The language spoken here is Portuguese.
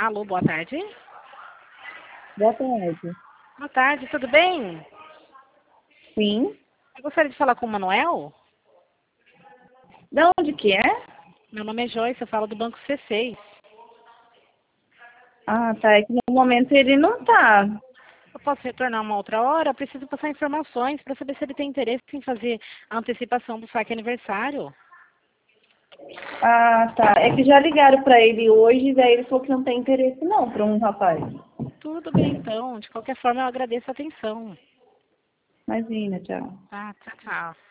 Alô, boa tarde. Boa tarde. Boa tarde, tudo bem? Sim. Eu gostaria de falar com o Manuel. De onde que é? Meu nome é Joyce, eu falo do Banco C6. Ah, tá. É que no momento ele não tá. Eu posso retornar uma outra hora? Eu preciso passar informações para saber se ele tem interesse em fazer a antecipação do saque aniversário. Ah, tá. É que já ligaram pra ele hoje, daí ele falou que não tem interesse não pra um rapaz. Tudo bem, então. De qualquer forma, eu agradeço a atenção. Imagina, tchau. Tá, tchau, tchau.